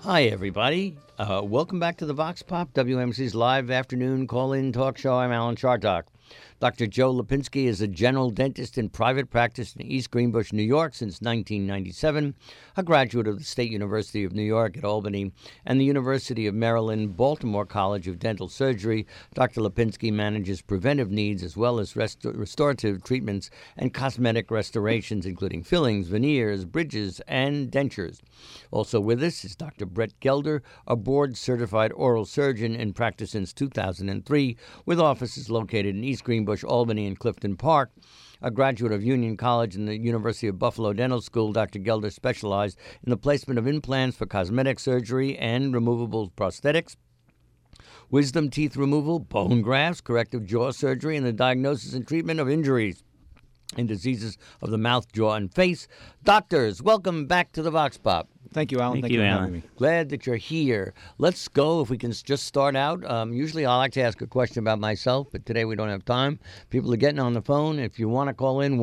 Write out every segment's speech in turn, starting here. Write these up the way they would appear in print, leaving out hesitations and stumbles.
Hi, everybody. Welcome back to the Vox Pop, WMC's live afternoon call-in talk show. I'm Alan Chartock. Dr. Joe Lipinski is a general dentist in private practice in East Greenbush, New York since 1997, a graduate of the State University of New York at Albany and the University of Maryland Baltimore College of Dental Surgery. Dr. Lipinski manages preventive needs as well as restorative treatments and cosmetic restorations, including fillings, veneers, bridges, and dentures. Also with us is Dr. Brett Gelder, a board-certified oral surgeon in practice since 2003, with offices located in East Greenbush, Albany, and Clifton Park. A graduate of Union College and the University of Buffalo Dental School, Dr. Gelder specialized in the placement of implants for cosmetic surgery and removable prosthetics, wisdom teeth removal, bone grafts, corrective jaw surgery, and the diagnosis and treatment of injuries and diseases of the mouth, jaw, and face. Doctors, welcome back to the Vox Pop. Thank you, Alan. Thank you, for Alan. having me. Glad that you're here. Let's go, if we can just start out. Usually I like to ask a question about myself, but today we don't have time. People are getting on the phone. If you want to call in,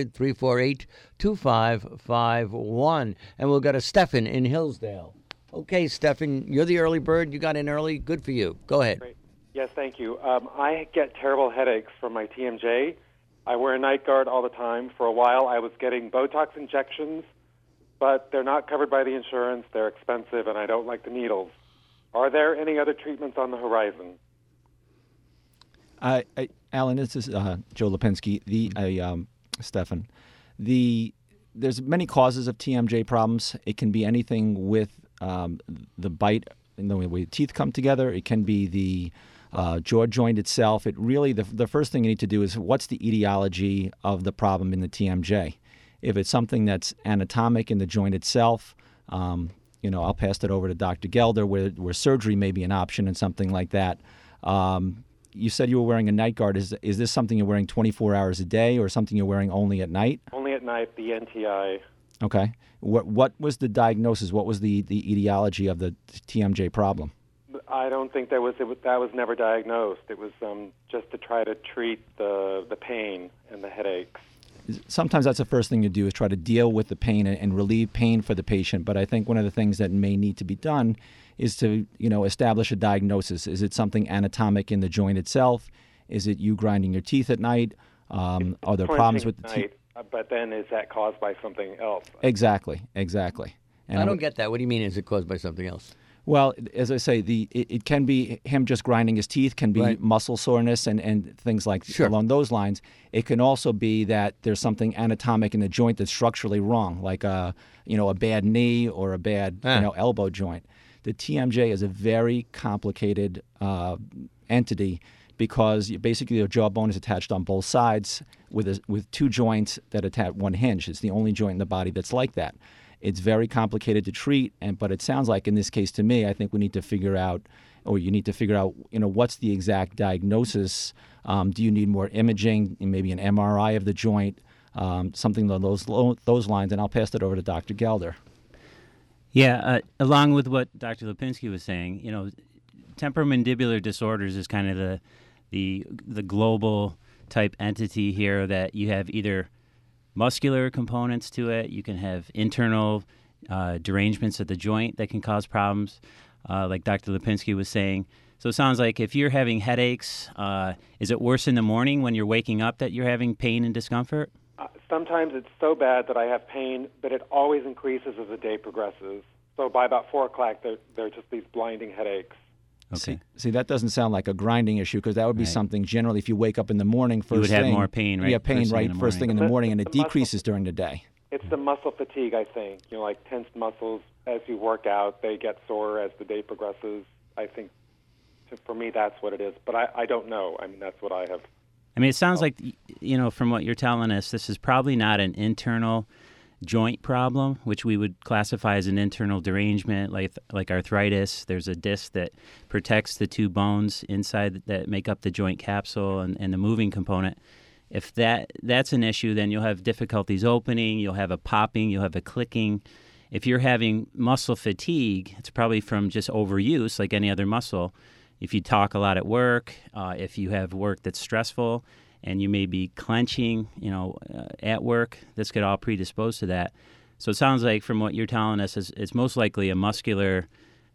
1-800-348-2551. And we'll go to Stephan in Hillsdale. Okay, Stephan, you're the early bird. You got in early. Good for you. Go ahead. Great. Yes, thank you. I get terrible headaches from my TMJ. I wear a night guard all the time. For a while, I was getting Botox injections, but they're not covered by the insurance. They're expensive, and I don't like the needles. Are there any other treatments on the horizon? Alan, this is Joe Lipinski. Stephan. There's many causes of TMJ problems. It can be anything with the bite, and the way teeth come together. It can be the jaw joint itself. It really, the first thing you need to do is what's the etiology of the problem in the TMJ. If it's something that's anatomic in the joint itself, I'll pass it over to Dr. Gelder, where surgery may be an option and something like that. You said you were wearing a night guard. Is this something you're wearing 24 hours a day or something you're wearing only at night? Only at night, the NTI. Okay. What was the diagnosis? What was the etiology of the TMJ problem? I don't think that was never diagnosed. It was just to try to treat the pain and the headaches. Sometimes that's the first thing you do is try to deal with the pain and relieve pain for the patient. But I think one of the things that may need to be done is to, establish a diagnosis. Is it something anatomic in the joint itself? Is it you grinding your teeth at night? Are there problems with the teeth? But then is that caused by something else? Exactly. And I don't get that. What do you mean, is it caused by something else? Well, as I say, it can be him just grinding his teeth, can be right. muscle soreness and things like sure. along those lines. It can also be that there's something anatomic in the joint that's structurally wrong, like a bad knee or a bad elbow joint. The TMJ is a very complicated entity because basically your jawbone is attached on both sides with two joints that attach one hinge. It's the only joint in the body that's like that. It's very complicated to treat, but it sounds like in this case to me, I think you need to figure out, what's the exact diagnosis. Do you need more imaging, maybe an MRI of the joint, something along those lines? And I'll pass it over to Dr. Gelder. Yeah, along with what Dr. Lipinski was saying, temporomandibular disorders is kind of the global type entity here, that you have either muscular components to it. You can have internal derangements of the joint that can cause problems, like Dr. Lipinski was saying. So it sounds like if you're having headaches, is it worse in the morning when you're waking up that you're having pain and discomfort? Sometimes it's so bad that I have pain, but it always increases as the day progresses. So by about 4 o'clock, there are just these blinding headaches. Okay. See, that doesn't sound like a grinding issue, because that would be something generally if you wake up in the morning first thing. You would have more pain, right? You have pain first thing in the morning, and it decreases during the day. It's the muscle fatigue, I think. Like tensed muscles as you work out, they get sore as the day progresses. I think for me that's what it is, but I don't know. I mean, that's what I have. I mean, it sounds like, from what you're telling us, this is probably not an internal joint problem, which we would classify as an internal derangement, like arthritis. There's a disc that protects the two bones inside that make up the joint capsule and the moving component. If that's an issue, then you'll have difficulties opening, you'll have a popping, you'll have a clicking. If you're having muscle fatigue, it's probably from just overuse, like any other muscle. If you talk a lot at work, if you have work that's stressful, and you may be clenching, at work, this could all predispose to that. So it sounds like from what you're telling us, it's most likely a muscular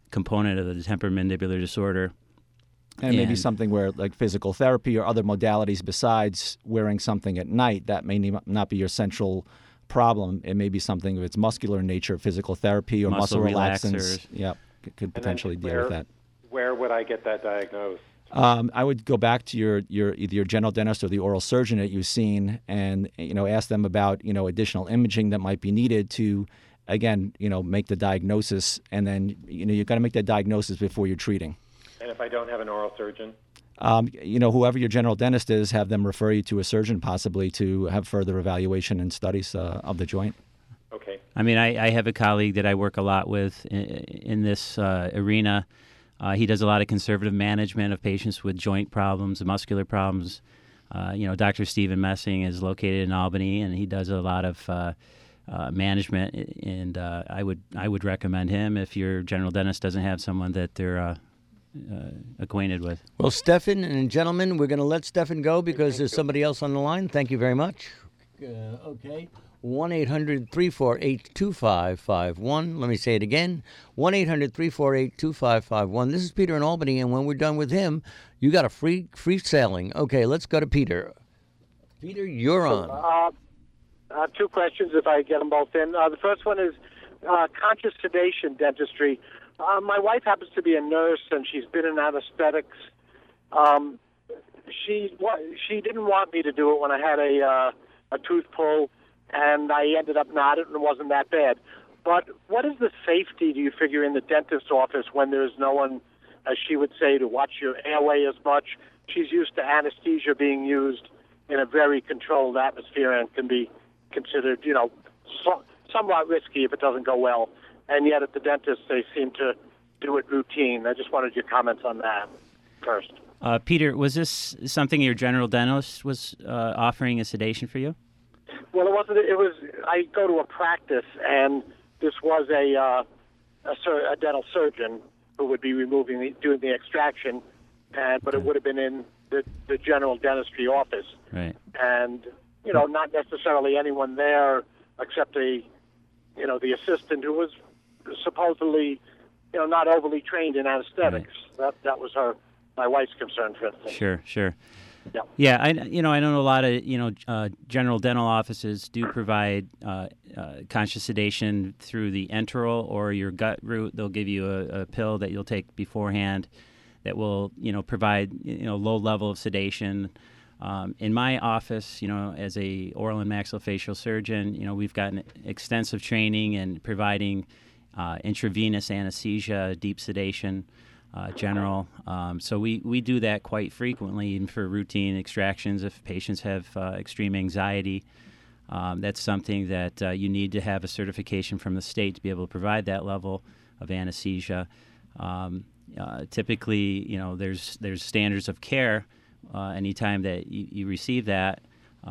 component of the temporomandibular disorder. And maybe something where, like physical therapy or other modalities besides wearing something at night, that may not be your central problem. It may be something if it's muscular in nature, physical therapy or muscle relaxants. Yep, could potentially deal with that. Where would I get that diagnosed? I would go back to your either your general dentist or the oral surgeon that you've seen, and ask them about additional imaging that might be needed to, again, make the diagnosis, and then you've got to make that diagnosis before you're treating. And if I don't have an oral surgeon? Whoever your general dentist is, have them refer you to a surgeon possibly to have further evaluation and studies of the joint. Okay. I mean, I have a colleague that I work a lot with in this arena. He does a lot of conservative management of patients with joint problems, muscular problems. Dr. Stephen Messing is located in Albany, and he does a lot of management. And I would recommend him if your general dentist doesn't have someone that they're acquainted with. Well, Stefan and gentlemen, we're going to let Stefan go because there's somebody else on the line. Thank you very much. Okay. 1-800-348-2551. Let me say it again. 1-800-348-2551. This is Peter in Albany, and when we're done with him, you got a free sailing. Okay, let's go to Peter. Peter, you're on. Two questions if I get them both in. The first one is conscious sedation dentistry. My wife happens to be a nurse, and she's been in anesthetics. She didn't want me to do it when I had a tooth pull, and I ended up not, and it wasn't that bad. But what is the safety, do you figure, in the dentist's office when there's no one, as she would say, to watch your airway as much? She's used to anesthesia being used in a very controlled atmosphere and can be considered, somewhat risky if it doesn't go well. And yet at the dentist, they seem to do it routine. I just wanted your comments on that first. Peter, was this something your general dentist was offering a sedation for you? Well, it wasn't. It was. I go to a practice, and this was a dental surgeon who would be doing the extraction, but it would have been in the general dentistry office. Right. And not necessarily anyone there except the assistant who was supposedly, not overly trained in anesthetics. Right. That was my wife's concern, for instance. Sure. Yeah. Yeah, I know a lot of general dental offices do provide conscious sedation through the enteral or your gut route. They'll give you a pill that you'll take beforehand that will provide low level of sedation. In my office, as a oral and maxillofacial surgeon, we've gotten extensive training in providing intravenous anesthesia, deep sedation. General. So we do that quite frequently, even for routine extractions. If patients have extreme anxiety, that's something that you need to have a certification from the state to be able to provide that level of anesthesia. Typically, there's standards of care anytime that you receive that.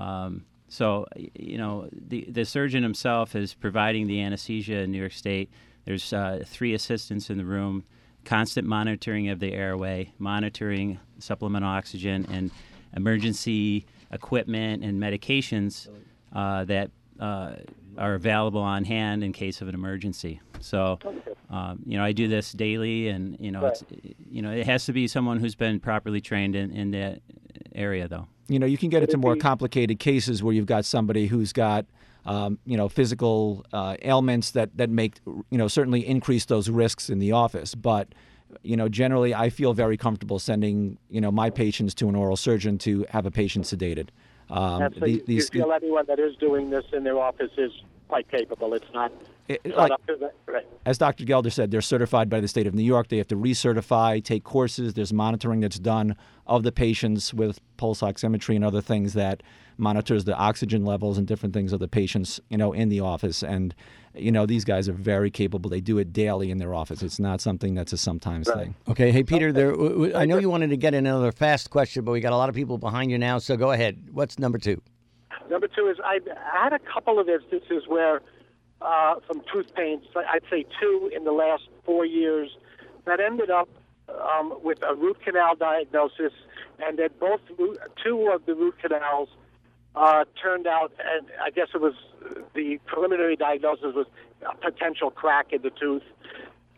So the surgeon himself is providing the anesthesia in New York State. There's 3 assistants in the room. Constant monitoring of the airway, monitoring supplemental oxygen, and emergency equipment and medications that are available on hand in case of an emergency. So, I do this daily, and it has to be someone who's been properly trained in that area, though. You can get into more complicated cases where you've got somebody who's got physical ailments that make, certainly increase those risks in the office. But, generally I feel very comfortable sending, my patients to an oral surgeon to have a patient sedated. You feel anyone that is doing this in their office is quite capable. It's not up to that. Right. As Dr. Gelder said, they're certified by the state of New York. They have to recertify, take courses. There's monitoring that's done of the patients with pulse oximetry and other things that monitors the oxygen levels and different things of the patients, in the office. And, these guys are very capable. They do it daily in their office. It's not something that's a sometimes thing. Okay. Hey, Peter, I know you wanted to get another fast question, but we got a lot of people behind you now, so go ahead. What's number 2? Number 2 is I had a couple of instances where some tooth pains, I'd say 2 in the last 4 years, that ended up with a root canal diagnosis, and that 2 of the root canals turned out, and I guess it was the preliminary diagnosis was a potential crack in the tooth.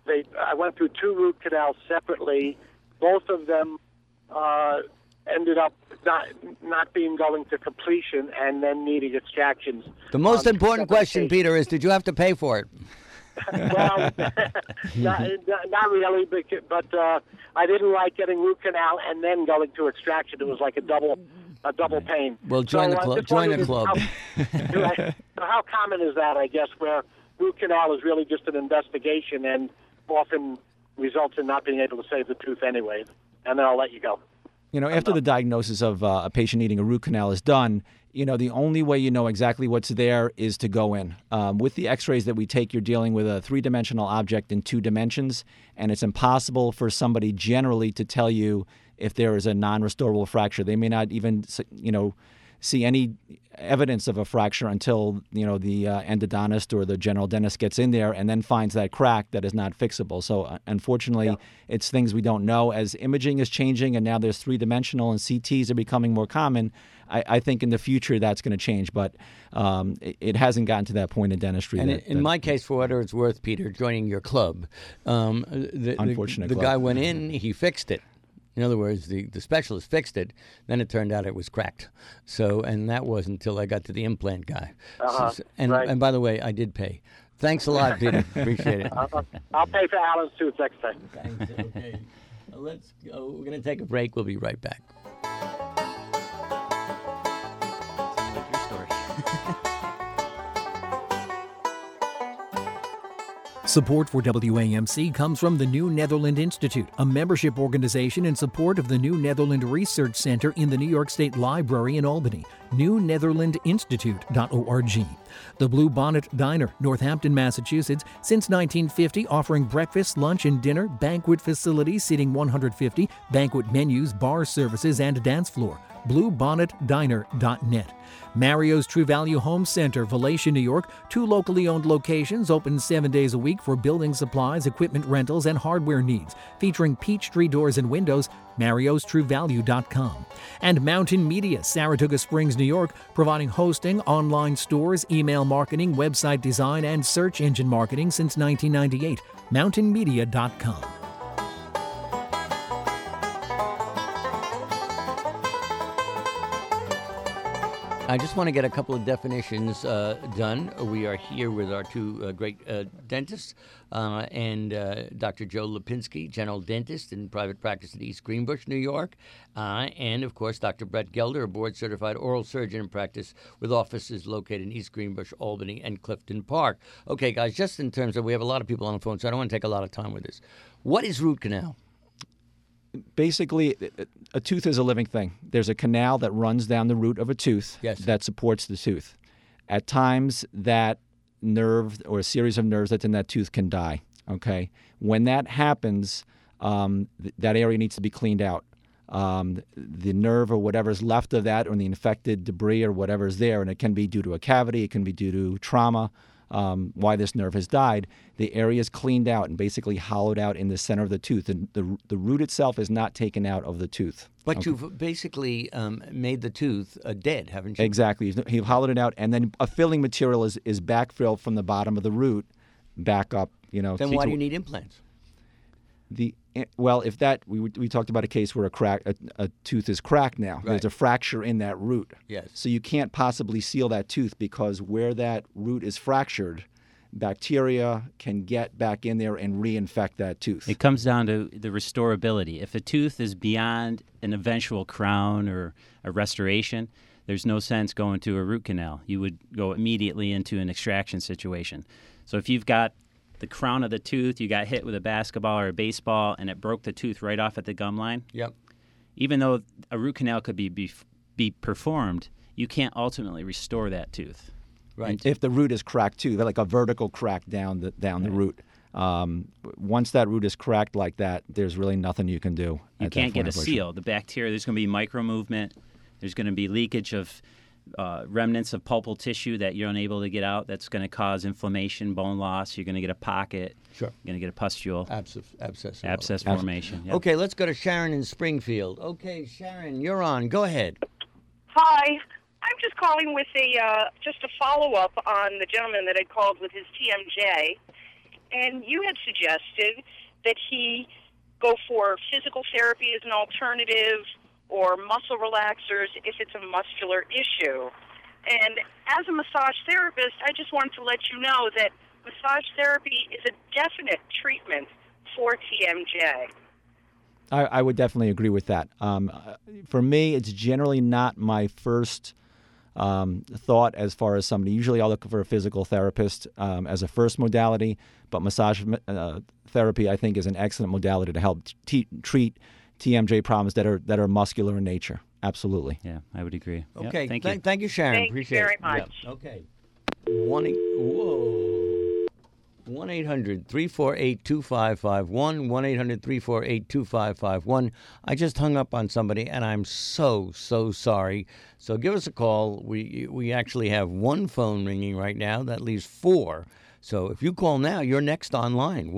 I went through 2 root canals separately. Both of them ended up not being going to completion and then needing extractions. The most important question, Peter, is did you have to pay for it? Well, not really, but I didn't like getting root canal and then going to extraction. It was like a double pain. Well, join the club. Join the club. How common is that, I guess, where root canal is really just an investigation and often results in not being able to save the tooth anyway, and then I'll let you go. After the diagnosis of a patient needing a root canal is done, the only way you know exactly what's there is to go in. With the x-rays that we take, you're dealing with a 3-dimensional object in 2 dimensions, and it's impossible for somebody generally to tell you if there is a non-restorable fracture. They may not even, see any evidence of a fracture until, the endodontist or the general dentist gets in there and then finds that crack that is not fixable. So unfortunately, it's things we don't know. As imaging is changing and now there's 3-dimensional and CTs are becoming more common, I think in the future that's going to change, but it hasn't gotten to that point in dentistry. And in my case, for what it's worth, Peter, joining your club, the guy went in, he fixed it. In other words, the specialist fixed it. Then it turned out it was cracked. So, and that wasn't until I got to the implant guy. And by the way, I did pay. Thanks a lot, Peter. Appreciate it. I'll pay for Alan's tooth next time. Thanks. Okay. Let's go. We're going to take a break. We'll be right back. Sounds like your story. Support for WAMC comes from the New Netherland Institute, a membership organization in support of the New Netherland Research Center in the New York State Library in Albany. NewNetherlandInstitute.org. The Blue Bonnet Diner, Northampton, Massachusetts, since 1950, offering breakfast, lunch, and dinner, banquet facilities seating 150, banquet menus, bar services, and dance floor. BlueBonnetDiner.net. Mario's True Value Home Center, Valatia, New York, 2 locally owned locations open 7 days a week for building supplies, equipment rentals, and hardware needs, featuring Peachtree doors and windows. MariosTrueValue.com. And Mountain Media, Saratoga Springs, New York, providing hosting, online stores, email marketing, website design, and search engine marketing since 1998. MountainMedia.com. I just want to get a couple of definitions done. We are here with our 2 great dentists, and Dr. Joe Lipinski, general dentist in private practice in East Greenbush, New York, and, of course, Dr. Brett Gelder, a board-certified oral surgeon in practice with offices located in East Greenbush, Albany, and Clifton Park. Okay, guys, just in terms of, we have a lot of people on the phone, so I don't want to take a lot of time with this. What is root canal? Basically, a tooth is a living thing. There's a canal that runs down the root of a tooth that supports the tooth. At times, that nerve or a series of nerves that's in that tooth can die. Okay, when that happens, that area needs to be cleaned out. The nerve or whatever's left of that, or the infected debris or whatever's there, and it can be due to a cavity, it can be due to trauma. Why this nerve has died, the area is cleaned out and basically hollowed out in the center of the tooth. And the root itself is not taken out of the tooth. But you've basically made the tooth dead, haven't you? Exactly. He hollowed it out, and then a filling material is backfilled from the bottom of the root back up. Then why do you need implants? If that we talked about a case where a tooth is cracked now. Right. There's a fracture in that root. Yes. So you can't possibly seal that tooth because where that root is fractured, bacteria can get back in there and reinfect that tooth. It comes down to the restorability. If a tooth is beyond an eventual crown or a restoration, there's no sense going to a root canal. You would go immediately into an extraction situation. So if you've got the crown of the tooth, you got hit with a basketball or a baseball, and it broke the tooth right off at the gum line. Yep. Even though a root canal could be performed, you can't ultimately restore that tooth. Right. If the root is cracked too, like a vertical crack down the root. Once that root is cracked like that, there's really nothing you can do. You can't get a seal. The bacteria, there's going to be micro movement. There's going to be leakage of remnants of pulpal tissue that you're unable to get out. That's going to cause inflammation, bone loss. You're going to get a pocket. Sure. You're going to get a pustule. Abscess formation. Yep. Okay, let's go to Sharon in Springfield. Okay, Sharon, you're on. Go ahead. Hi. I'm just calling with just a follow-up on the gentleman that had called with his TMJ. and you had suggested that he go for physical therapy as an alternative or muscle relaxers if it's a muscular issue. And as a massage therapist, I just wanted to let you know that massage therapy is a definite treatment for TMJ. I would definitely agree with that. For me, it's generally not my first thought as far as somebody. Usually I'll look for a physical therapist as a first modality, but massage therapy, I think, is an excellent modality to help treat TMJ problems that are muscular in nature. Absolutely. Yeah, I would agree. Okay, Yep, thank you. Thank you, Sharon. Thank Appreciate you very it. much. Yep. Okay. 1-800-348-2551, 1-800-348-2551. I just hung up on somebody, and I'm so sorry. So give us a call. We actually have one phone ringing right now. That leaves 4. So if you call now, you're next online,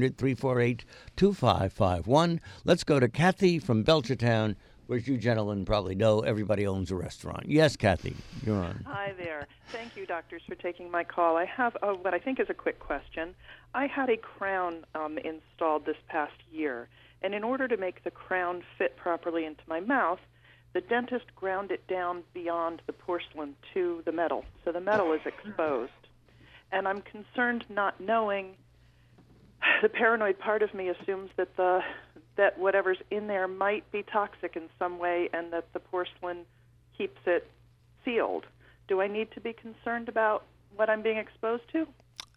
1-800-348-2551. Let's go to Kathy from Belchertown, where you gentlemen probably know everybody owns a restaurant. Yes, Kathy, you're on. Hi there. Thank you, doctors, for taking my call. I have what I think is a quick question. I had a crown installed this past year, and in order to make the crown fit properly into my mouth, the dentist ground it down beyond the porcelain to the metal, so the metal is exposed. And I'm concerned, not knowing. The paranoid part of me assumes that that whatever's in there might be toxic in some way, and that the porcelain keeps it sealed. Do I need to be concerned about what I'm being exposed to?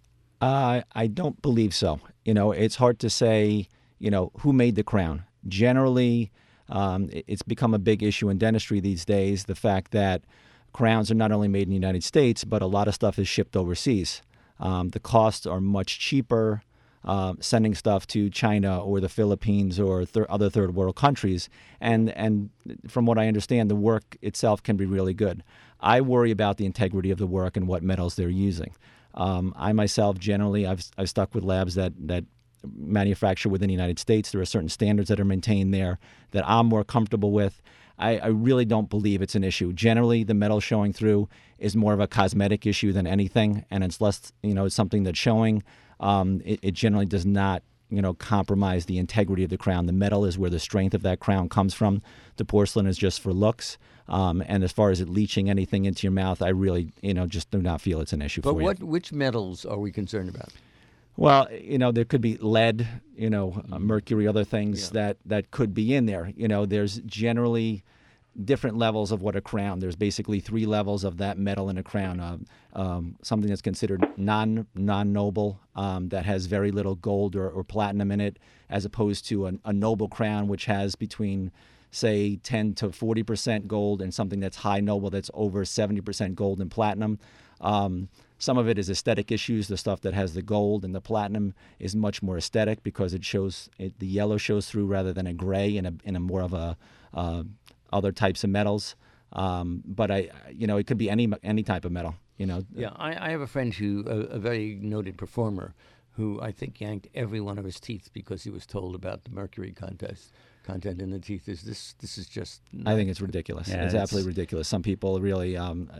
I don't believe so. It's hard to say, who made the crown. Generally, it's become a big issue in dentistry these days, the fact that crowns are not only made in the United States, but a lot of stuff is shipped overseas. The costs are much cheaper sending stuff to China or the Philippines or other third world countries. And from what I understand, the work itself can be really good. I worry about the integrity of the work and what metals they're using. I myself, generally, I've stuck with labs that manufacture within the United States. There are certain standards that are maintained there that I'm more comfortable with. I really don't believe it's an issue. Generally, the metal showing through is more of a cosmetic issue than anything, and it's less, it's something that's showing. It generally does not, compromise the integrity of the crown. The metal is where the strength of that crown comes from. The porcelain is just for looks. And as far as it leaching anything into your mouth, I really, just do not feel it's an issue for you. But which metals are we concerned about? Well, there could be lead, mercury, other things that could be in there. There's generally different levels of what a crown. There's basically 3 levels of that metal in a crown. Something that's considered non-noble, that has very little gold or platinum in it, as opposed to a noble crown, which has between, say, 10 to 40% gold, and something that's high noble that's over 70% gold and platinum. Some of it is aesthetic issues. The stuff that has the gold and the platinum is much more aesthetic because the yellow shows through rather than a gray in a more of a other types of metals. But it could be any type of metal. Yeah, I have a friend a very noted performer, who I think yanked every one of his teeth because he was told about the mercury content in the teeth. This is just. I think it's ridiculous. Yeah, it's absolutely ridiculous. Some people really,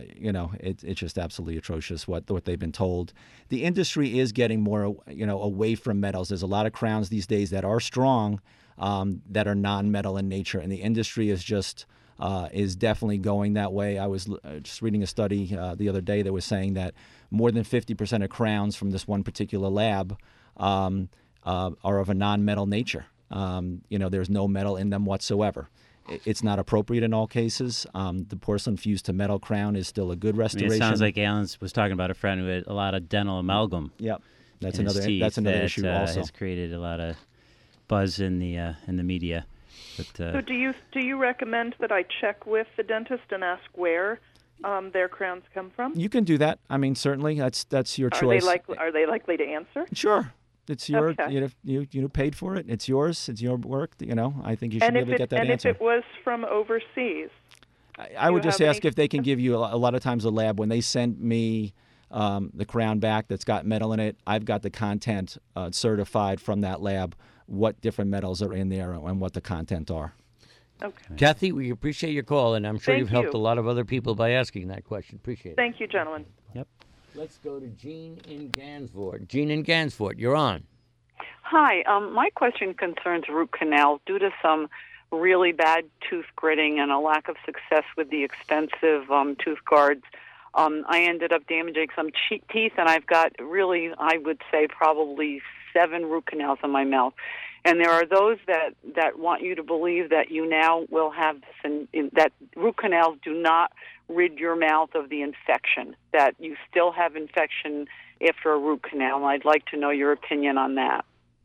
it's just absolutely atrocious what they've been told. The industry is getting more, away from metals. There's a lot of crowns these days that are strong, that are non-metal in nature, and the industry is just is definitely going that way. I was just reading a study the other day that was saying that more than 50% of crowns from this one particular lab are of a non-metal nature. There's no metal in them whatsoever. It's not appropriate in all cases. The porcelain fused to metal crown is still a good restoration. It sounds like Alan was talking about a friend who had a lot of dental amalgam. Yep, that's another issue also. Has created a lot of buzz in the media. But, so do you recommend that I check with the dentist and ask where their crowns come from? You can do that. I mean, certainly that's your choice. Are they likely to answer? Sure. It's your, okay. you paid for it. It's yours. It's your work. I think you should be able to get that answer. And if it was from overseas? I would just ask if they can give you, a lot of times the lab, when they send me the crown back that's got metal in it, I've got the content certified from that lab, what different metals are in there and what the content are. Okay. Kathy, we appreciate your call, and I'm sure Thank you've helped you. a lot of other people by asking that question. Appreciate it. Thank you, gentlemen. Yep. Let's go to Jean in Gansevoort. Jean in Gansevoort, you're on. Hi. My question concerns root canals. Due to some really bad tooth gritting and a lack of success with the expensive tooth guards, I ended up damaging some teeth, and I've got really, I would say, probably 7 root canals in my mouth. And there are those that want you to believe that you now will have this, and that root canals do not rid your mouth of the infection, that you still have infection after a root canal. And I'd like to know your opinion on that.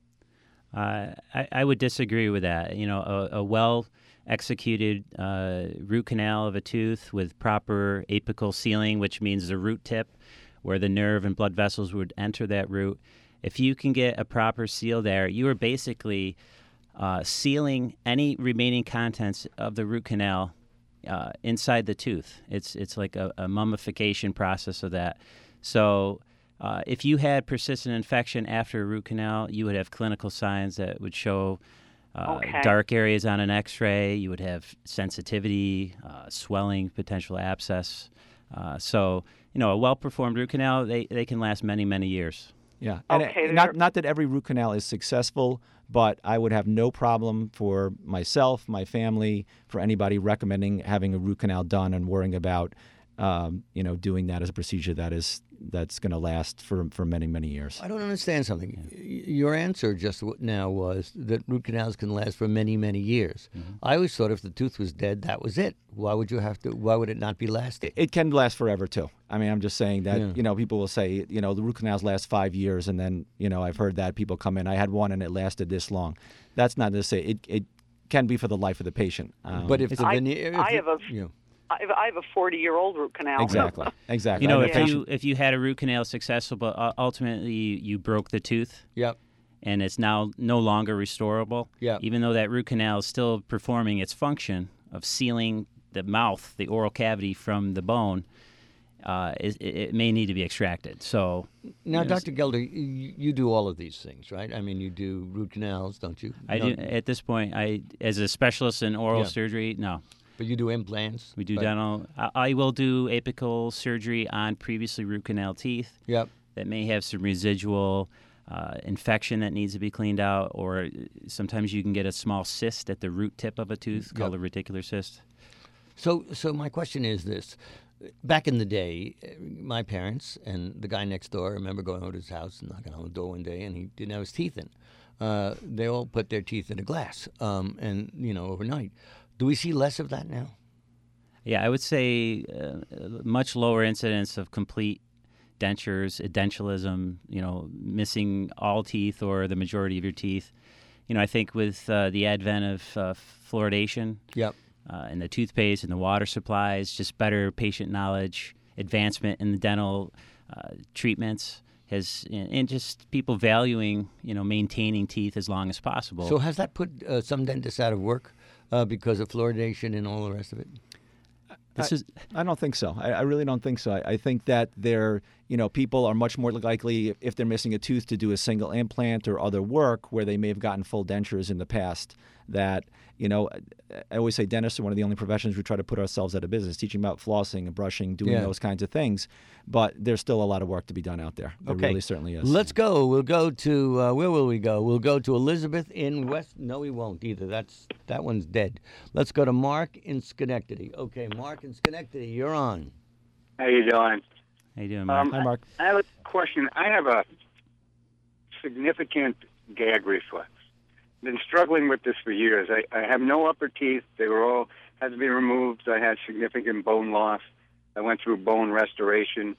I would disagree with that. You know, a well-executed root canal of a tooth with proper apical sealing, which means the root tip where the nerve and blood vessels would enter that root. If you can get a proper seal there, you are basically sealing any remaining contents of the root canal inside the tooth. It's like a mummification process of that. So if you had persistent infection after a root canal, you would have clinical signs that would show dark areas on an X-ray. You would have sensitivity, swelling, potential abscess. So, you know, a well-performed root canal, they can last many, many years. Yeah, and not that every root canal is successful, but I would have no problem for myself, my family, for anybody recommending having a root canal done and worrying about, doing that as a procedure that's going to last for many, many years. I don't understand something. Your answer just now was that root canals can last for many, many years. Mm-hmm. I always thought if the tooth was dead, that was it. Why would it not be lasting? It can last forever too. I mean, I'm just saying that, people will say, the root canals last 5 years, and then, I've heard that people come in, I had one and it lasted this long. That's not to say it can be for the life of the patient. But if the veneer... I have a 40-year-old root canal. Exactly. You know, if you had a root canal successful, but ultimately you broke the tooth. Yep. And it's now no longer restorable. Yep. Even though that root canal is still performing its function of sealing the mouth, the oral cavity from the bone, it may need to be extracted. So now, Dr. Gelder, you do all of these things, right? I mean, you do root canals, don't you? I do. At this point, as a specialist in oral surgery, no. But you do implants? We do dental. I will do apical surgery on previously root canal teeth. Yep. That may have some residual infection that needs to be cleaned out, or sometimes you can get a small cyst at the root tip of a tooth called a reticular cyst. So my question is this. Back in the day, my parents and the guy next door, I remember going over to his house and knocking on the door one day, and he didn't have his teeth in. They all put their teeth in a glass, overnight. Do we see less of that now? Yeah, I would say much lower incidence of complete dentures, edentulosum, missing all teeth or the majority of your teeth. I think with the advent of fluoridation and the toothpaste and the water supplies, just better patient knowledge, advancement in the dental treatments, and just people valuing, maintaining teeth as long as possible. So has that put some dentists out of work? Because of fluoridation and all the rest of it? I don't think so. I really don't think so. I think that people are much more likely, if they're missing a tooth, to do a single implant or other work where they may have gotten full dentures in the past. That, I always say dentists are one of the only professions we try to put ourselves out of business, teaching about flossing and brushing, doing those kinds of things. But there's still a lot of work to be done out there. There really certainly is. Let's go. We'll go to, where will we go? We'll go to Elizabeth in West. No, we won't either. That one's dead. Let's go to Mark in Schenectady. Okay, Mark in Schenectady, you're on. How you doing? How you doing, Mark? Hi, Mark. I have a question. I have a significant gag reflex. Been struggling with this for years. I have no upper teeth. They were all had to be removed. I had significant bone loss. I went through bone restoration.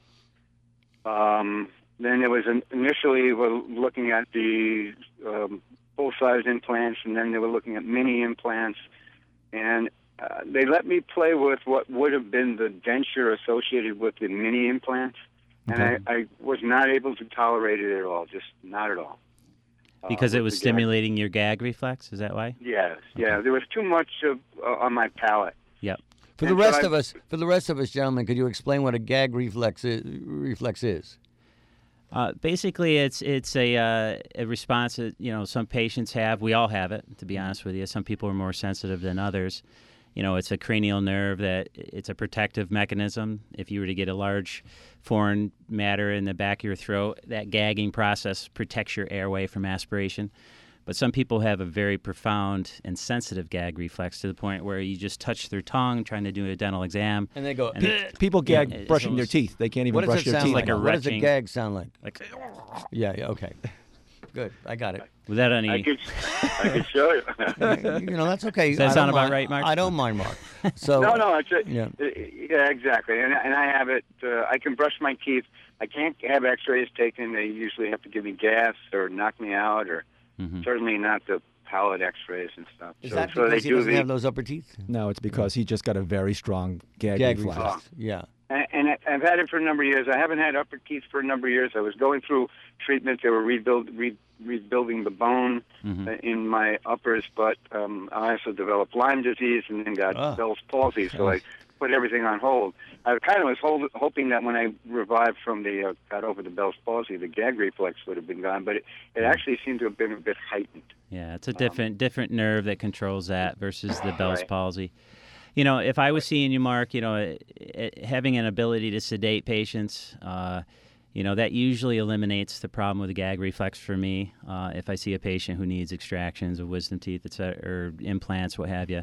Then it was initially we're looking at the full-size implants, and then they were looking at mini implants. And they let me play with what would have been the denture associated with the mini implants, and I was not able to tolerate it at all, just not at all. Because it was stimulating your gag reflex, is that why? Yes, yeah. There was too much on my palate. Yep. For the rest of us, gentlemen, could you explain what a gag reflex is? Basically, it's a response that some patients have. We all have it, to be honest with you. Some people are more sensitive than others. it's a cranial nerve that it's a protective mechanism. If you were to get a large foreign matter in the back of your throat, that gagging process protects your airway from aspiration. But some people have a very profound and sensitive gag reflex to the point where you just touch their tongue trying to do a dental exam. And they go, people gag brushing their teeth. They can't even brush their teeth. Like what does a gag sound like? Like, yeah, okay. Good, I got it. Without any... I could show you. That's okay. Does that sound about right, Mark? I don't mind, Mark. So No, yeah, exactly. And I have it. I can brush my teeth. I can't have X-rays taken. They usually have to give me gas or knock me out, or certainly not the palate X-rays and stuff. Is that because he doesn't have those upper teeth? No, it's because he just got a very strong gag reflex. Yeah. And I've had it for a number of years. I haven't had upper teeth for a number of years. I was going through treatment. They were rebuilding the bone in my uppers, but I also developed Lyme disease and then got Bell's palsy, so I put everything on hold. I kind of was hoping that when I revived from got over the Bell's palsy, the gag reflex would have been gone, but it actually seemed to have been a bit heightened. Yeah, it's a different nerve that controls that versus the Bell's palsy. If I was seeing you, Mark, having an ability to sedate patients, that usually eliminates the problem with the gag reflex for me. If I see a patient who needs extractions of wisdom teeth, or implants, what have you.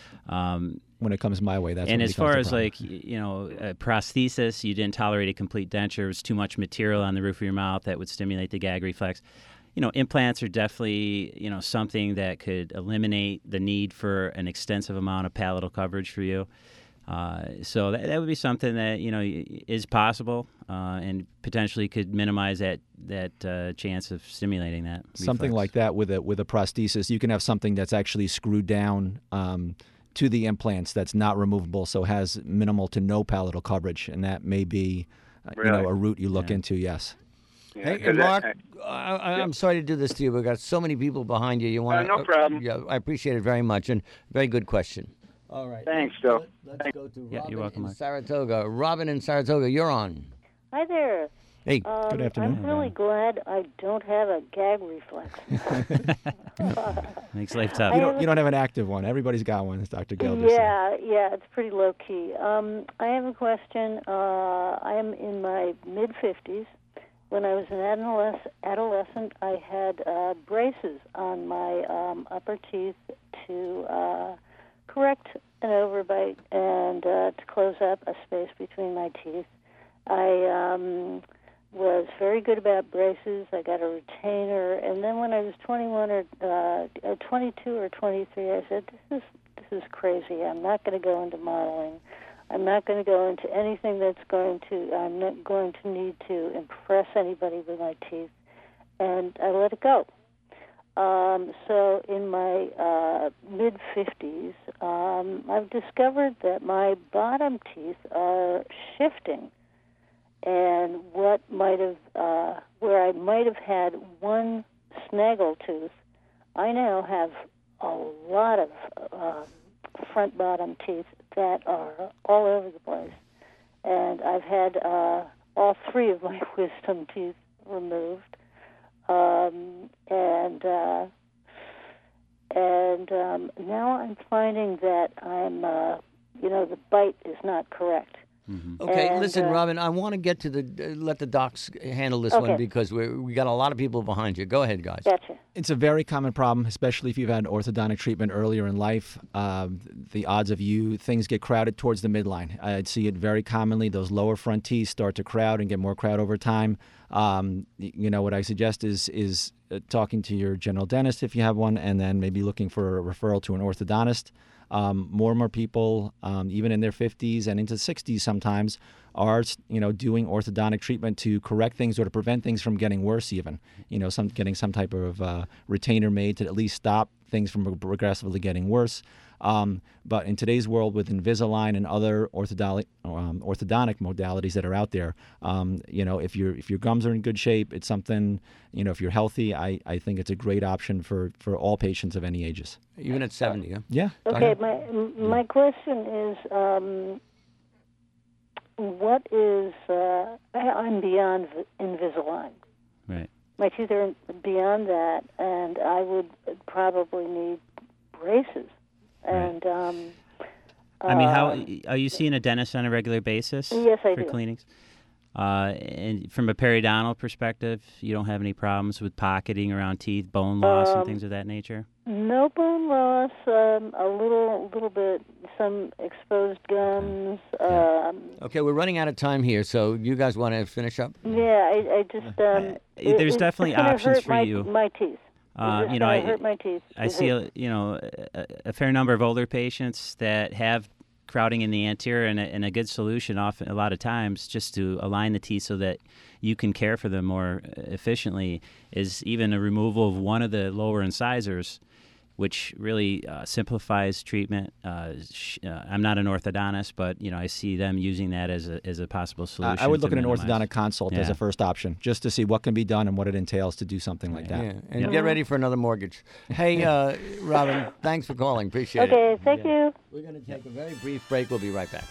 When it comes my way, that's and when it as far as a prosthesis, you didn't tolerate a complete denture. There was too much material on the roof of your mouth that would stimulate the gag reflex. Implants are definitely, something that could eliminate the need for an extensive amount of palatal coverage for you. So that would be something that, is possible and potentially could minimize that chance of stimulating that reflex. Something like that with a prosthesis, you can have something that's actually screwed down to the implants that's not removable, so has minimal to no palatal coverage, and that may be a route you look into, yes. Yeah, hey, Mark, I'm sorry to do this to you. We've got so many people behind you. No problem. Yeah, I appreciate it very much, and very good question. All right. Thanks, Phil. Let's go to Robin you're welcome, in Mark. Saratoga. Robin in Saratoga, you're on. Hi there. Hey, good afternoon. I'm really glad I don't have a gag reflex. Makes life tough. You don't have an active one. Everybody's got one, as Dr. Gelder said. Yeah, it's pretty low-key. I have a question. I am in my mid-50s. When I was an adolescent, I had braces on my upper teeth to correct an overbite and to close up a space between my teeth. I was very good about braces. I got a retainer, and then when I was 22 or 23, I said, "This is crazy. I'm not going to go into modeling. I'm not going to go into anything I'm not going to need to impress anybody with my teeth." And I let it go. So in my mid-50s, I've discovered that my bottom teeth are shifting. And where I might have had one snaggle tooth, I now have a lot of front bottom teeth that are all over the place. And I've had all three of my wisdom teeth removed. Now I'm finding that the bite is not correct. Mm-hmm. Okay, listen, Robin, I want to get to let the docs handle this one because we got a lot of people behind you. Go ahead, guys. Gotcha. It's a very common problem, especially if you've had orthodontic treatment earlier in life. The odds of things get crowded towards the midline. I'd see it very commonly. Those lower front teeth start to crowd and get more crowd over time. What I suggest is talking to your general dentist if you have one, and then maybe looking for a referral to an orthodontist. More and more people, even in their 50s and into 60s sometimes, are doing orthodontic treatment to correct things or to prevent things from getting worse even. Getting some type of retainer made to at least stop things from progressively getting worse. But in today's world with Invisalign and other orthodontic modalities that are out there, if your gums are in good shape, it's something, if you're healthy, I think it's a great option for all patients of any ages. Even at 70, yeah? Yeah. Okay, my question is, what is, I'm beyond Invisalign. Right. My teeth are beyond that, and I would probably need braces. And I mean, how are you seeing a dentist on a regular basis? Yes, I for do. cleanings? And from a periodontal perspective, you don't have any problems with pocketing around teeth, bone loss, and things of that nature? No bone loss, a little bit, some exposed gums. Okay, we're running out of time here, so you guys want to finish up? Yeah, I just... there's definitely options for you. My teeth. You know, I hurt my teeth. I see, a fair number of older patients that have crowding in the anterior, and a good solution often, a lot of times, just to align the teeth so that you can care for them more efficiently, is even a removal of one of the lower incisors, which really simplifies treatment. I'm not an orthodontist, but I see them using that as a possible solution. I would look to at an minimize. orthodontic consult as a first option, just to see what can be done and what it entails to do something like that. Yeah, and get ready for another mortgage. Hey, Robin, thanks for calling. Appreciate it. Okay, thank you. We're going to take a very brief break. We'll be right back.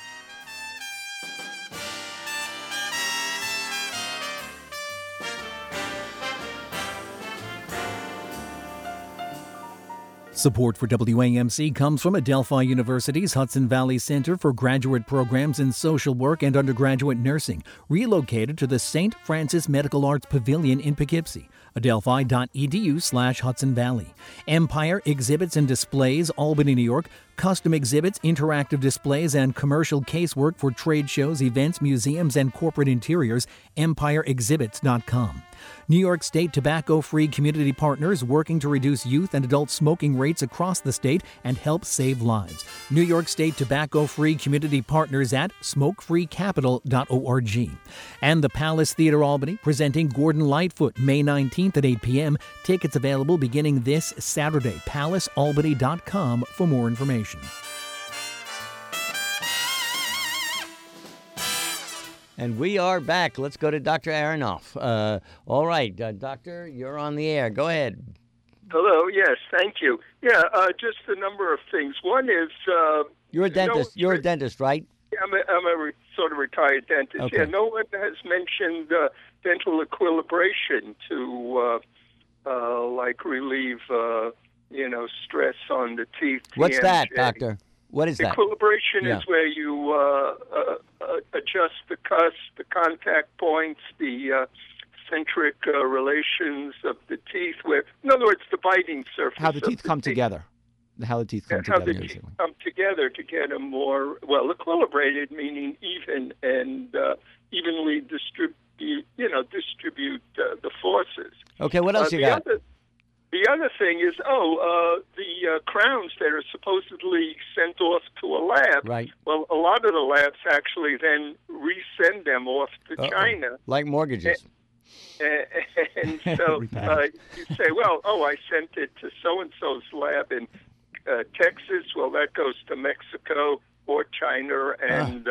Support for WAMC comes from Adelphi University's Hudson Valley Center for Graduate Programs in Social Work and Undergraduate Nursing, relocated to the St. Francis Medical Arts Pavilion in Poughkeepsie. Adelphi.edu/Hudson Valley. Empire Exhibits and Displays, Albany, New York. Custom exhibits, interactive displays, and commercial casework for trade shows, events, museums, and corporate interiors. EmpireExhibits.com. New York State Tobacco-Free Community Partners working to reduce youth and adult smoking rates across the state and help save lives. New York State Tobacco-Free Community Partners at smokefreecapital.org. And the Palace Theater Albany presenting Gordon Lightfoot May 19th at 8 p.m. Tickets available beginning this Saturday. PalaceAlbany.com for more information. And we are back. Let's go to Dr. Aronoff. All right, Doctor, you're on the air. Go ahead. Hello. Yes, thank you. Yeah, just a number of things. One is... you're a dentist. You're a dentist, right? I'm a sort of retired dentist. Okay. Yeah, no one has mentioned dental equilibration to, relieve, stress on the teeth. What's TMJ. that, Doctor? What is that? Equilibration is where you adjust the cusp, the contact points, the centric relations of the teeth. In other words, the biting surface. How the teeth come together. How the teeth come together. How the teeth come together to get a more, equilibrated, meaning even and evenly distribute the forces. Okay, what else you got? The other thing is, the crowns that are supposedly sent off to a lab. Right. Well, a lot of the labs actually then resend them off to China. Like mortgages. And so you say, I sent it to so-and-so's lab in Texas. Well, that goes to Mexico or China, and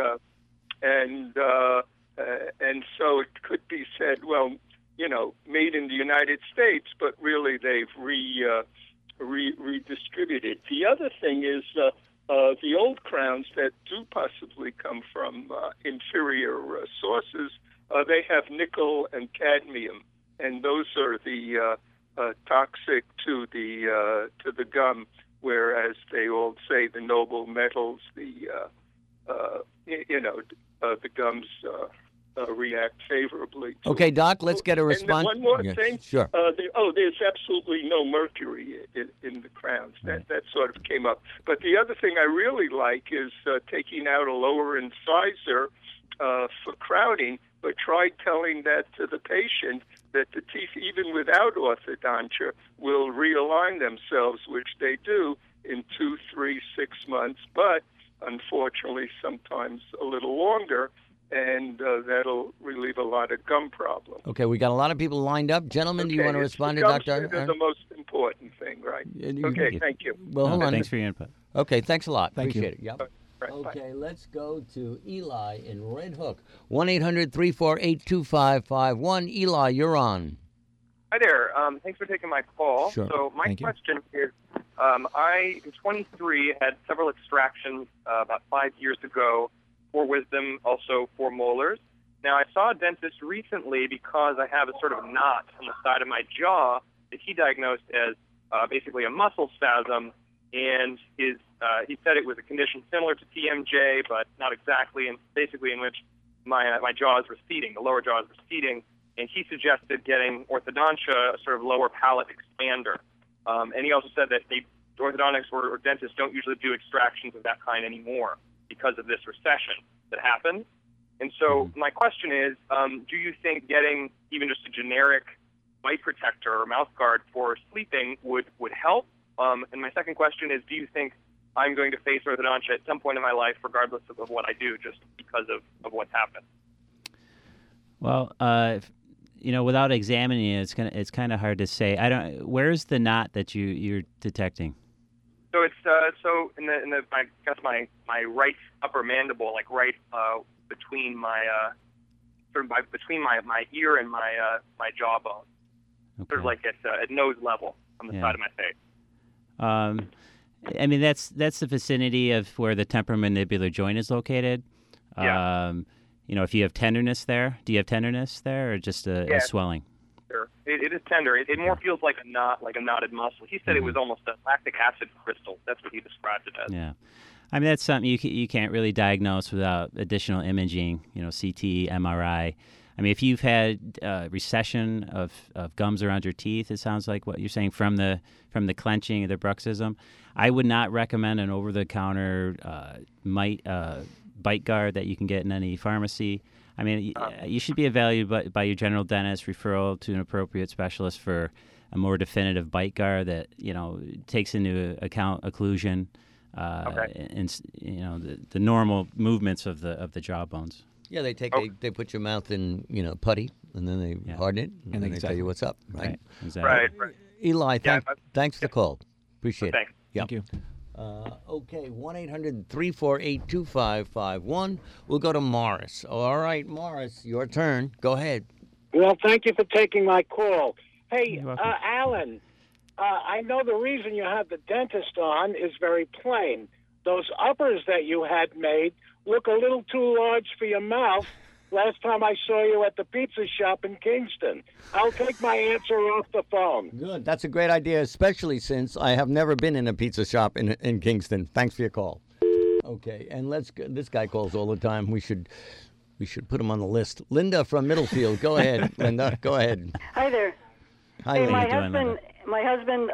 so it could be said, made in the United States, but really they've redistributed. The other thing is the old crowns that do possibly come from inferior sources. They have nickel and cadmium, and those are the toxic to the gum. Whereas they all say the noble metals, the gums react favorably. Okay, Doc, let's get a response. And one more thing. Sure. There's absolutely no mercury in the crowns. That sort of came up. But the other thing I really like is taking out a lower incisor for crowding, but try telling that to the patient that the teeth, even without orthodontia, will realign themselves, which they do in 2, 3, 6 months, but unfortunately sometimes a little longer. And that'll relieve a lot of gum problems. Okay, we got a lot of people lined up. Gentlemen, do you want to respond to Dr. Gums are the most important thing, right? Okay, thank you. Well, hold on. Thanks for your input. Okay, thanks a lot. Thank Appreciate it. Yep. Right, okay, let's go to Eli in Red Hook. 1-800-348-2551. Eli, you're on. Hi there. Thanks for taking my call. Sure. So my question is, I, in 23, had several extractions about 5 years ago. 4 wisdom, also 4 molars. Now, I saw a dentist recently because I have a sort of knot on the side of my jaw that he diagnosed as basically a muscle spasm, and he said it was a condition similar to TMJ, but not exactly, and basically in which my jaw is receding, the lower jaw is receding, and he suggested getting orthodontia, a sort of lower palate expander. And he also said that orthodontics or dentists don't usually do extractions of that kind anymore because of this recession that happens. And so my question is, do you think getting even just a generic bite protector or mouth guard for sleeping would help? And my second question is, do you think I'm going to face orthodontia at some point in my life, regardless of what I do, just because of what's happened? Well, without examining it, it's kind of hard to say. Where's the knot that you're detecting? So it's in the I guess my right upper mandible, like right between my between my ear and my jawbone, sort of like at nose level on the side of my face. I mean, that's the vicinity of where the temporomandibular joint is located. Yeah. If you have tenderness there, do you have tenderness there, or just a swelling? Sure. It is tender. It more feels like a knot, like a knotted muscle. He said it was almost a lactic acid crystal. That's what he described it as. Yeah. I mean, that's something you can't really diagnose without additional imaging, CT, MRI. I mean, if you've had recession of gums around your teeth, it sounds like what you're saying from the clenching of the bruxism, I would not recommend an over-the-counter bite guard that you can get in any pharmacy. I mean, you should be evaluated by your general dentist, referral to an appropriate specialist for a more definitive bite guard that takes into account occlusion and the normal movements of the jaw bones. Yeah, they put your mouth in putty, and then they harden it, and then they tell you what's up, right? Exactly. Right. Eli, thanks for the call. Appreciate Thanks. it. Yeah. Thank you. Okay, 1-800-348-2551. We'll go to Morris. All right, Morris, your turn. Go ahead. Well, thank you for taking my call. Hey, Alan, I know the reason you have the dentist on is very plain. Those uppers that you had made look a little too large for your mouth last time I saw you at the pizza shop in Kingston. I'll take my answer off the phone. Good. That's a great idea, especially since I have never been in a pizza shop in Kingston. Thanks for your call. Okay, and this guy calls all the time. We should put him on the list. Linda from Middlefield. Go ahead, Linda. Go ahead. Hi there. Hi, hey, Linda. My husband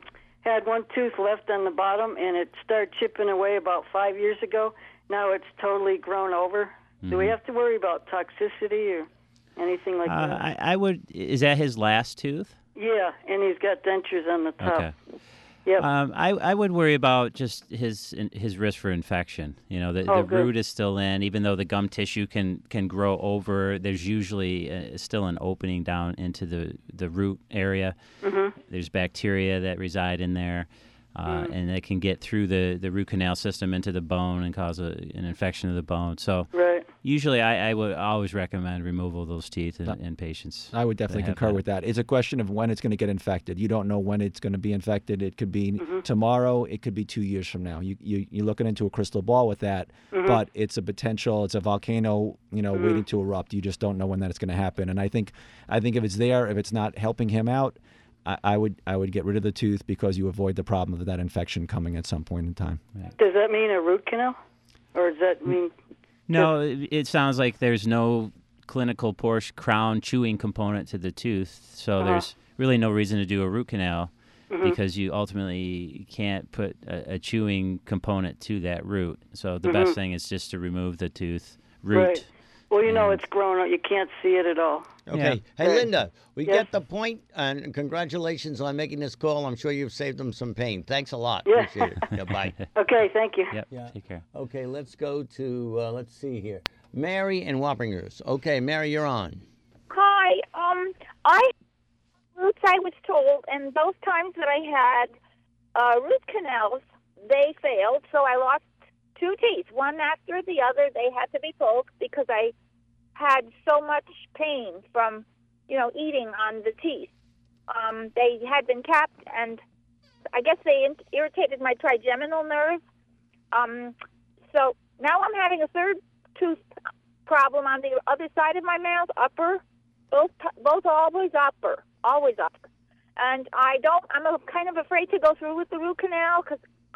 had one tooth left on the bottom, and it started chipping away about 5 years ago. Now it's totally grown over. Do we have to worry about toxicity or anything like that? I would. Is that his last tooth? Yeah, and he's got dentures on the top. Okay. Yep. I would worry about just his risk for infection. The root is still in, even though the gum tissue can grow over. There's usually still an opening down into the root area. Mm-hmm. There's bacteria that reside in there. And it can get through the root canal system into the bone and cause an infection of the bone. So usually I would always recommend removal of those teeth in patients. I would definitely concur with that. It's a question of when it's going to get infected. You don't know when it's going to be infected. It could be tomorrow. It could be 2 years from now. You're looking into a crystal ball with that, but it's a volcano, waiting to erupt. You just don't know when that's going to happen. And I think if it's there, if it's not helping him out, I would get rid of the tooth because you avoid the problem of that infection coming at some point in time. Does that mean a root canal? Or does that mean... No, it sounds like there's no clinical crown chewing component to the tooth, so there's really no reason to do a root canal because you ultimately can't put a chewing component to that root. So the best thing is just to remove the tooth root. Right. Well, it's grown up. You can't see it at all. Okay. Yeah. Hey, Linda, we get the point, and congratulations on making this call. I'm sure you've saved them some pain. Thanks a lot. Yeah. Appreciate it. Yeah, bye. Okay, thank you. Yep. Yeah. Take care. Okay, let's go to, let's see here. Mary in Wappingers. Okay, Mary, you're on. Hi. Roots I was told, and those times that I had root canals, they failed, so I lost 2 teeth. One after the other, they had to be pulled because I had so much pain from, eating on the teeth. They had been capped, and I guess they irritated my trigeminal nerve. So now I'm having a third tooth problem on the other side of my mouth, upper, both always upper. And I'm kind of afraid to go through with the root canal because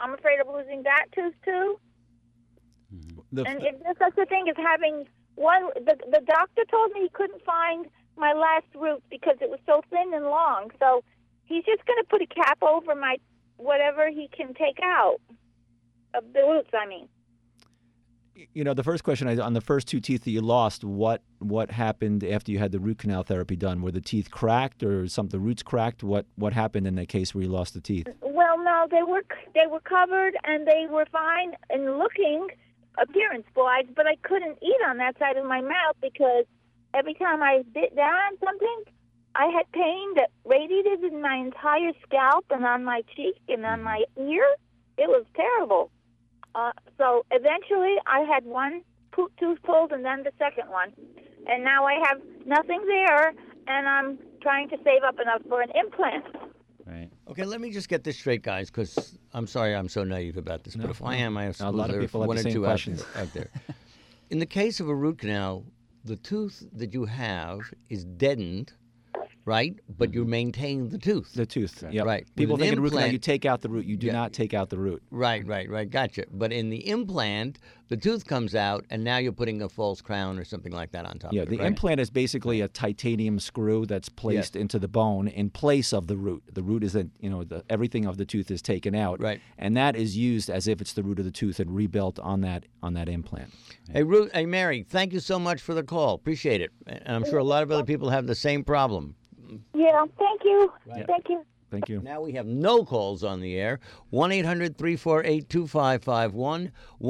I'm afraid of losing that tooth too. And if there's such a thing as having one, the doctor told me he couldn't find my last root because it was so thin and long. So he's just going to put a cap over my whatever he can take out of the roots. I mean. You know, the first question is on the first 2 teeth that you lost. What happened after you had the root canal therapy done? Were the teeth cracked or the roots cracked? What happened in that case where you lost the teeth? Well, no, they were covered and they were fine and looking appearance-wise, but I couldn't eat on that side of my mouth because every time I bit down on something, I had pain that radiated in my entire scalp and on my cheek and on my ear. It was terrible. So eventually I had one tooth pulled and then the second one. And now I have nothing there, and I'm trying to save up enough for an implant. Right. Okay, let me just get this straight, guys, because I'm sorry I'm so naive about this. But if I am, I have a lot of people have one the or same two questions. out there. In the case of a root canal, the tooth that you have is deadened, right? But you maintain the tooth. The tooth, yeah. Right. People With an think in root canal, implant- you take out the root. You do not take out the root. Right, gotcha. But in the implant, the tooth comes out, and now you're putting a false crown or something like that on top Yeah, of it, the right? implant is basically a titanium screw that's placed into the bone in place of the root. The root is everything of the tooth is taken out, right? And that is used as if it's the root of the tooth and rebuilt on that implant. Hey, Mary, thank you so much for the call. Appreciate it. And I'm sure a lot of other people have the same problem. Yeah, thank you. Right. Thank you. Thank you. Now we have no calls on the air. 1-800-348-2551,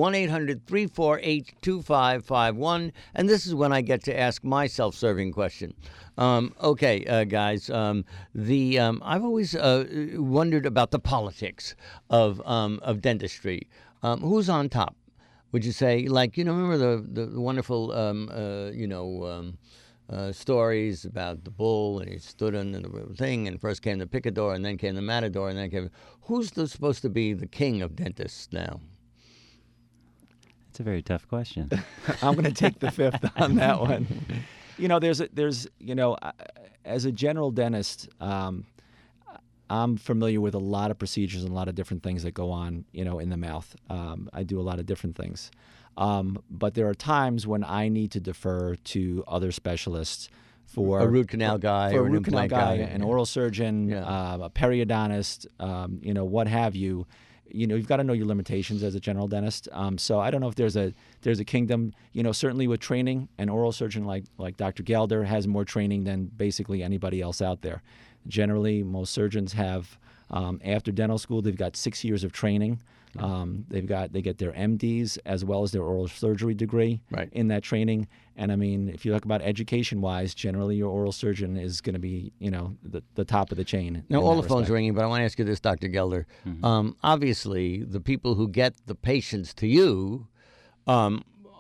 1-800-348-2551. And this is when I get to ask my self-serving question. Okay, guys, I've always wondered about the politics of dentistry. Who's on top? Would you say, like, remember the wonderful, stories about the bull, and he stood in the thing, and first came the picador, and then came the matador, and then came... Who's supposed to be the king of dentists now? That's a very tough question. I'm going to take the fifth on that one. As a general dentist, I'm familiar with a lot of procedures and a lot of different things that go on, in the mouth. I do a lot of different things. But there are times when I need to defer to other specialists for a root canal guy, for or a root canal guy, guy, an oral surgeon, a periodontist, what have you. You've got to know your limitations as a general dentist. So I don't know if there's a kingdom. Certainly with training, an oral surgeon like Dr. Gelder has more training than basically anybody else out there. Generally, most surgeons have after dental school, they've got 6 years of training. They get their MDs as well as their oral surgery degree in that training. And I mean, if you talk about education-wise, generally your oral surgeon is going to be, the top of the chain. Now, all the phones are ringing, but I want to ask you this, Dr. Gelder. Mm-hmm. Obviously, the people who get the patients to you are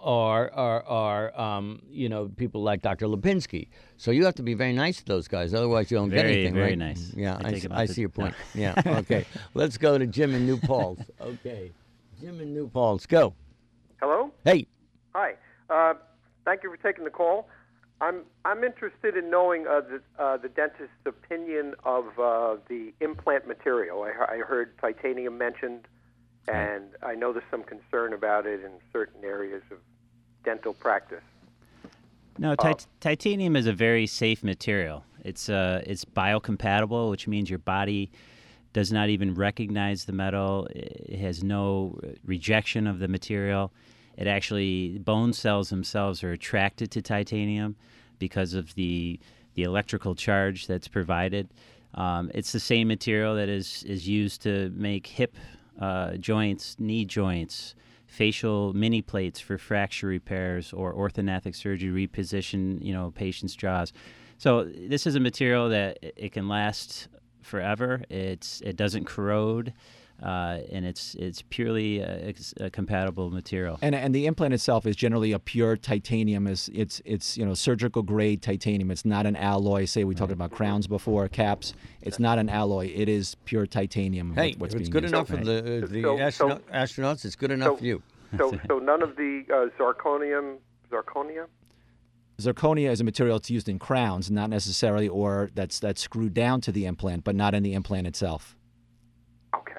people like Dr. Lipinski. So you have to be very nice to those guys, otherwise you don't get anything, very right? Nice. Yeah, I see your point. Yeah, okay. Let's go to Jim in New Paltz. Okay, Jim in New Paltz, go. Hello? Hey. Hi. Thank you for taking the call. I'm interested in knowing the dentist's opinion of the implant material. I heard titanium mentioned, and I know there's some concern about it in certain areas of dental practice. No, titanium is a very safe material. It's biocompatible, which means your body does not even recognize the metal. It has no rejection of the material. It actually, bone cells themselves are attracted to titanium because of the electrical charge that's provided. It's the same material that is used to make hip joints, knee joints, facial mini plates for fracture repairs, or orthodontic surgery reposition, patients' jaws. So this is a material that it can last forever. It doesn't corrode, and it's purely a compatible material. And the implant itself is generally a pure titanium. It's surgical grade titanium. It's not an alloy. Say we talked about crowns before, caps. It's not an alloy. It is pure titanium. Hey, if it's good enough for the astronauts, it's good enough for you. So none of the zirconia? Zirconia is a material that's used in crowns, not necessarily, or that's screwed down to the implant, but not in the implant itself. Okay.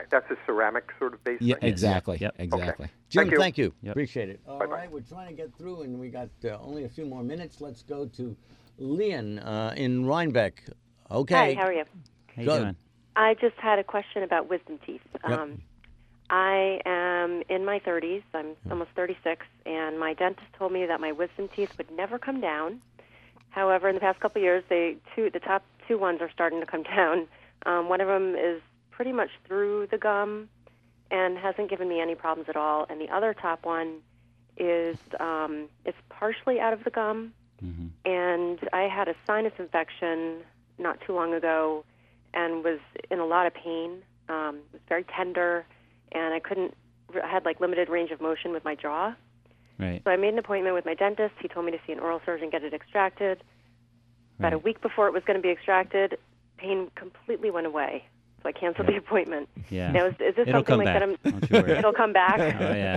That's a ceramic sort of base. Yeah, thing? exactly. Yep. Exactly. Okay. Jim, Thank you. thank you. Yep. Appreciate it. All Bye-bye. right, we're trying to get through, and we got only a few more minutes. Let's go to Leon in Rhinebeck. Okay. Hi, how are you? How you Good. doing? I just had a question about wisdom teeth. Yep. I am in my 30s. I'm almost 36, and my dentist told me that my wisdom teeth would never come down. However, in the past couple of years, the top two ones are starting to come down. One of them is pretty much through the gum and hasn't given me any problems at all. And the other top one is it's partially out of the gum. Mm-hmm. And I had a sinus infection not too long ago and was in a lot of pain. It was very tender, and I had like limited range of motion with my jaw. Right. So I made an appointment with my dentist. He told me to see an oral surgeon, get it extracted. About a week before it was going to be extracted, pain completely went away. So I canceled the appointment. Yeah. Now, is this It'll something come like back. that? Don't you worry. It'll come back? Oh, yeah.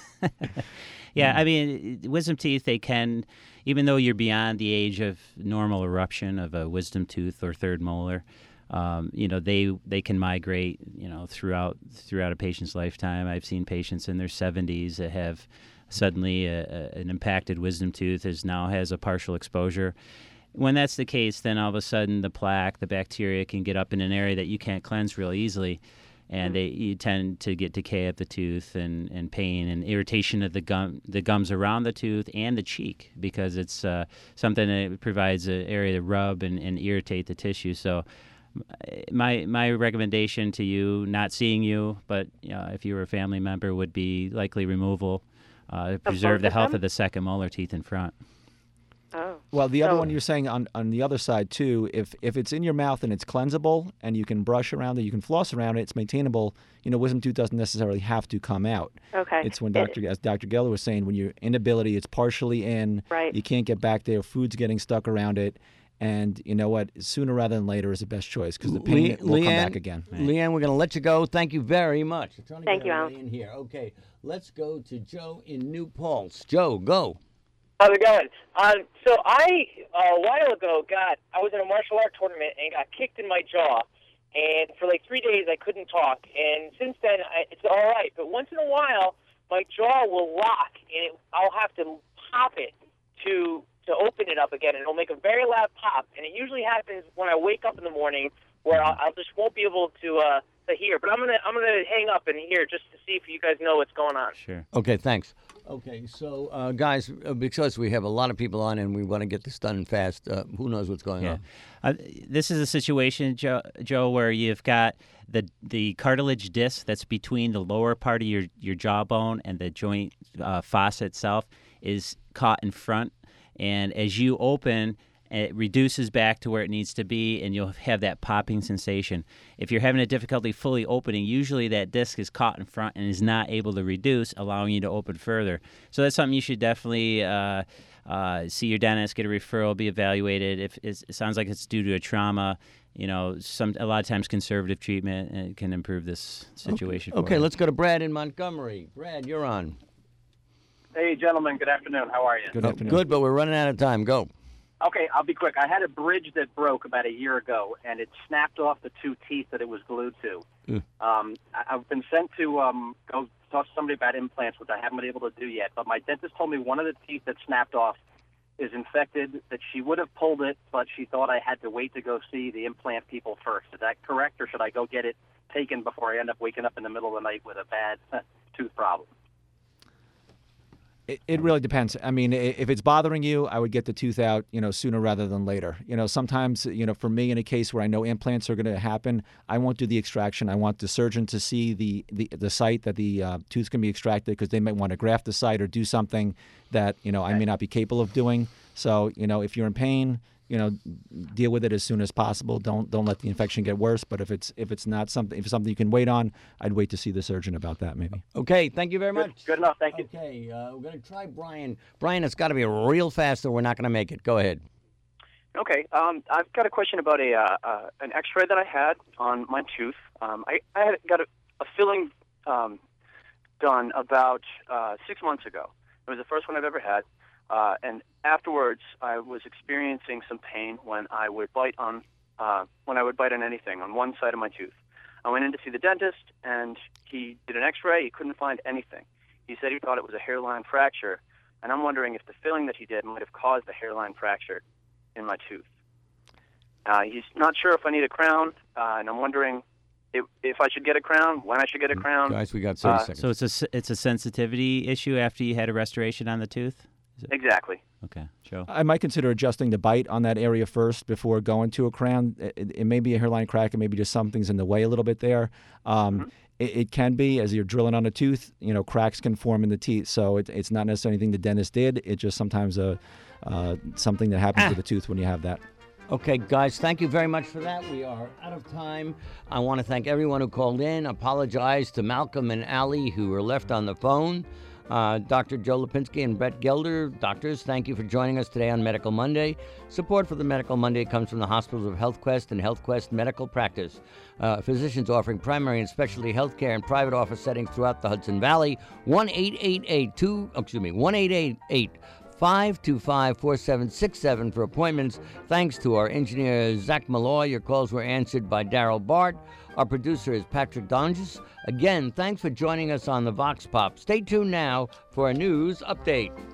Yeah, I mean, wisdom teeth, they can, even though you're beyond the age of normal eruption of a wisdom tooth or third molar, they can migrate, throughout a patient's lifetime. I've seen patients in their 70s that have suddenly an impacted wisdom tooth now has a partial exposure. When that's the case, then all of a sudden the plaque, the bacteria can get up in an area that you can't cleanse real easily. And you tend to get decay of the tooth and pain and irritation of the gums around the tooth and the cheek, because it's something that provides an area to rub and irritate the tissue. So my recommendation to you, not seeing you, but if you were a family member, would be likely removal to preserve the health of the second molar teeth in front. Oh. Well, the other one you're saying on the other side too, if it's in your mouth and it's cleansable and you can brush around it, you can floss around it, it's maintainable. Wisdom tooth doesn't necessarily have to come out. Okay. It's when as Dr. Geller was saying, when your inability, it's partially in, right. You can't get back there, food's getting stuck around it, and you know what? Sooner rather than later is the best choice because the pain will come back again. Leanne, we're going to let you go. Thank you very much. Thank you, Alan. In here. Okay, let's go to Joe in New Paltz. Joe, go. How's it going? So I, a while ago, I was in a martial art tournament and got kicked in my jaw. And for like 3 days, I couldn't talk. And since then, it's all right. But once in a while, my jaw will lock, and I'll have to pop it to open it up again. And it'll make a very loud pop. And it usually happens when I wake up in the morning, where I just won't be able to hear. But I'm gonna hang up and hear just to see if you guys know what's going on. Sure. Okay, thanks. Okay, so guys, because we have a lot of people on and we want to get this done fast, who knows what's going on? This is a situation, Joe, where you've got the cartilage disc that's between the lower part of your jawbone and the joint fossa itself is caught in front, and as you open, it reduces back to where it needs to be, and you'll have that popping sensation. If you're having a difficulty fully opening, usually that disc is caught in front and is not able to reduce, allowing you to open further. So that's something you should definitely see your dentist, get a referral, be evaluated. If it sounds like it's due to a trauma, a lot of times conservative treatment can improve this situation. Okay, let's go to Brad in Montgomery. Brad, you're on. Hey, gentlemen. Good afternoon. How are you? Good afternoon. Good, but we're running out of time. Go. Okay, I'll be quick. I had a bridge that broke about a year ago, and it snapped off the two teeth that it was glued to. I've been sent to go talk to somebody about implants, which I haven't been able to do yet. But my dentist told me one of the teeth that snapped off is infected, that she would have pulled it, but she thought I had to wait to go see the implant people first. Is that correct, or should I go get it taken before I end up waking up in the middle of the night with a bad tooth problem? It really depends. I mean, if it's bothering you, I would get the tooth out, sooner rather than later. Sometimes, for me, in a case where I know implants are going to happen, I won't do the extraction. I want the surgeon to see the site that the tooth can be extracted, because they might want to graft the site or do something that, I may not be capable of doing. So, if you're in pain, deal with it as soon as possible. Don't let the infection get worse. But if it's not something, if it's something you can wait on, I'd wait to see the surgeon about that maybe. Okay, thank you very much. Good enough, thank you. Okay, we're going to try Brian. Brian, it's got to be real fast or we're not going to make it. Go ahead. Okay, I've got a question about an X-ray that I had on my tooth. I had got a filling done about 6 months ago. It was the first one I've ever had. And afterwards, I was experiencing some pain when I would bite on anything on one side of my tooth. I went in to see the dentist, and he did an X-ray. He couldn't find anything. He said he thought it was a hairline fracture, and I'm wondering if the filling that he did might have caused the hairline fracture in my tooth. He's not sure if I need a crown, and I'm wondering if I should get a crown, when I should get a crown. Guys, we got 30 seconds. So it's a sensitivity issue after you had a restoration on the tooth? Exactly. Okay, Joe. I might consider adjusting the bite on that area first before going to a crown. It may be a hairline crack, and maybe just something's in the way a little bit there. It can be, as you're drilling on a tooth, cracks can form in the teeth. So it's not necessarily anything the dentist did. It's just sometimes something that happens with the tooth when you have that. Okay, guys, thank you very much for that. We are out of time. I want to thank everyone who called in. Apologize to Malcolm and Allie who were left on the phone. Dr. Joe Lipinski and Brett Gelder, doctors, thank you for joining us today on Medical Monday. Support for the Medical Monday comes from the hospitals of HealthQuest and HealthQuest Medical Practice. Physicians offering primary and specialty health care in private office settings throughout the Hudson Valley. 1-888-525-4767 for appointments. Thanks to our engineer, Zach Malloy. Your calls were answered by Darrell Bart. Our producer is Patrick Donges. Again, thanks for joining us on the Vox Pop. Stay tuned now for a news update.